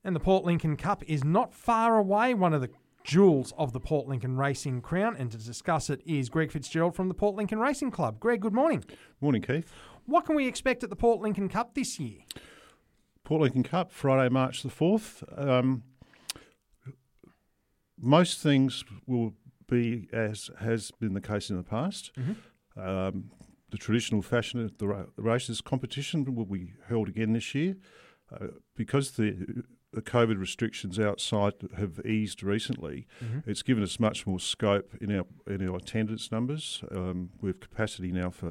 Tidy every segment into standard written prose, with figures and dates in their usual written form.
And the Port Lincoln Cup is not far away, one of the jewels of the Port Lincoln Racing crown. And to discuss it is Greg Fitzgerald from the Port Lincoln Racing Club. Greg, good morning. Morning, Keith. What can we expect at the Port Lincoln Cup this year? Port Lincoln Cup, Friday, March the 4th. Most things will be as has been the case in the past. Mm-hmm. The traditional fashion of the races competition will be held again this year. Because the COVID restrictions outside have eased recently, it's given us much more scope in our attendance numbers. We have capacity now for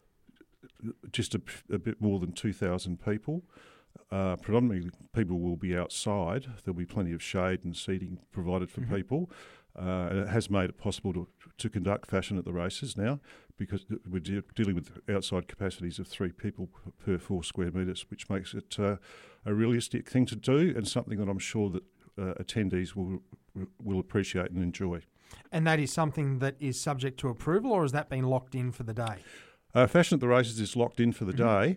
just a bit more than 2,000 people. Predominantly, people will be outside. There'll be plenty of shade and seating provided for people. And it has made it possible to conduct fashion at the races now, because we're dealing with outside capacities of 3 people per 4 square metres, which makes it a realistic thing to do and something that I'm sure that attendees will appreciate and enjoy. And that is something that is subject to approval, or has that been locked in for the day? Fashion at the races is locked in for the day.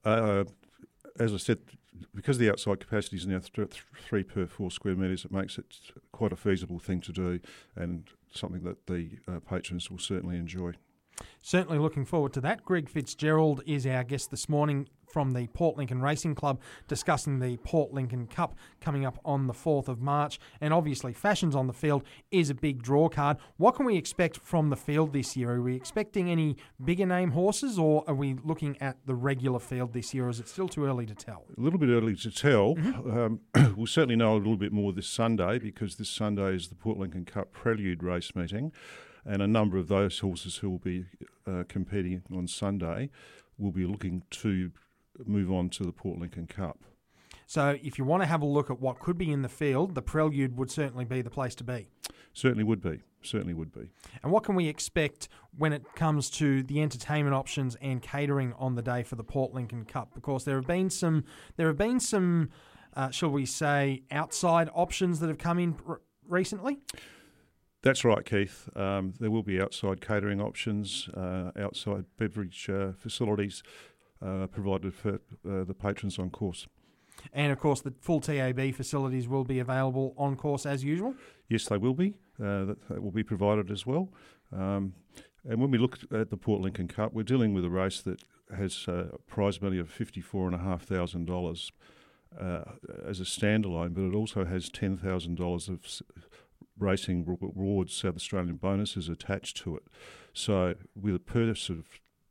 As I said, because the outside capacity is now 3 per 4 square metres, it makes it quite a feasible thing to do and something that the patrons will certainly enjoy. Certainly looking forward to that. Greg Fitzgerald is our guest this morning from the Port Lincoln Racing Club, discussing the Port Lincoln Cup coming up on the 4th of March. And obviously, Fashions on the Field is a big draw card. What can we expect from the field this year? Are we expecting any bigger name horses, or are we looking at the regular field this year, or is it still too early to tell? A little bit early to tell. We'll certainly know a little bit more this Sunday, because this Sunday is the Port Lincoln Cup Prelude race meeting. And a number of those horses who will be competing on Sunday will be looking to move on to the Port Lincoln Cup. So if you want to have a look at what could be in the field, the Prelude would certainly be the place to be. Certainly would be. Certainly would be. And what can we expect when it comes to the entertainment options and catering on the day for the Port Lincoln Cup? Because there have been some, shall we say, outside options that have come in recently. That's right, Keith. There will be outside catering options, outside beverage facilities provided for the patrons on course. And, of course, the full TAB facilities will be available on course as usual? Yes, they will be. That will be provided as well. And when we look at the Port Lincoln Cup, we're dealing with a race that has a prize money of $54,500 as a standalone, but it also has $10,000 of racing rewards, South Australian bonuses attached to it. So with a purse of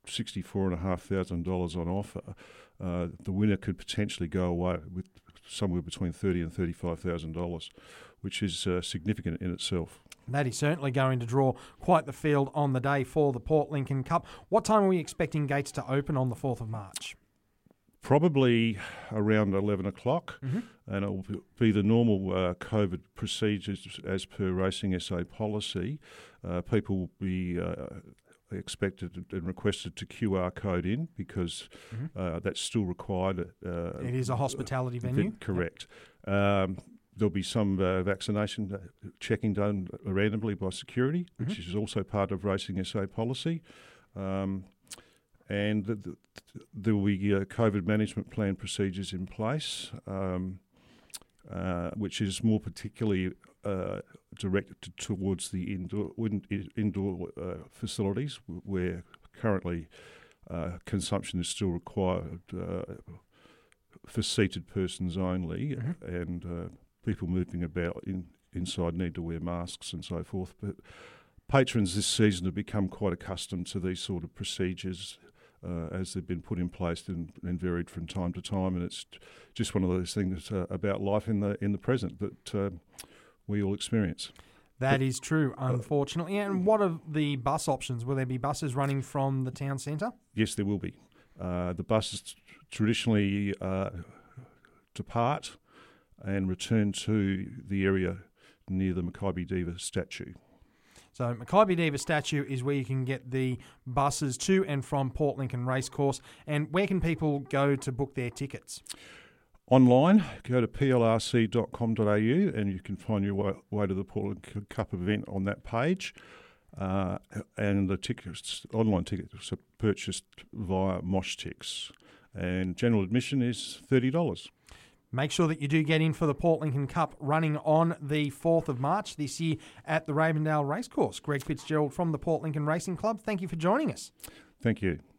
$64,500 on offer, the winner could potentially go away with somewhere between $30,000 and $35,000, which is significant in itself. That is certainly going to draw quite the field on the day for the Port Lincoln Cup. What time are we expecting gates to open on the 4th of March? Probably around 11 o'clock, and it will be the normal COVID procedures as per Racing SA policy. People will be expected and requested to QR code in, because that's still required. It is a hospitality venue? Correct. There'll be some vaccination checking done randomly by security, which is also part of Racing SA policy. And there will be COVID management plan procedures in place, which is more particularly directed towards the indoor facilities, where currently consumption is still required for seated persons only, and people moving about inside need to wear masks and so forth. But patrons this season have become quite accustomed to these sort of procedures, as they've been put in place and varied from time to time, and it's just one of those things about life in the present that we all experience. That is true, unfortunately. And what are the bus options? Will there be buses running from the town centre? Yes, there will be. The buses traditionally depart and return to the area near the Makybe Diva statue. So Makybe Diva statue is where you can get the buses to and from Port Lincoln Racecourse. And where can people go to book their tickets? Online, go to plrc.com.au and you can find your way to the Port Lincoln Cup event on that page. And the tickets, online tickets, are purchased via MoshTix. And general admission is $30. make sure that you do get in for the Port Lincoln Cup running on the 4th of March this year at the Ravendale Racecourse. Greg Fitzgerald from the Port Lincoln Racing Club, thank you for joining us. Thank you.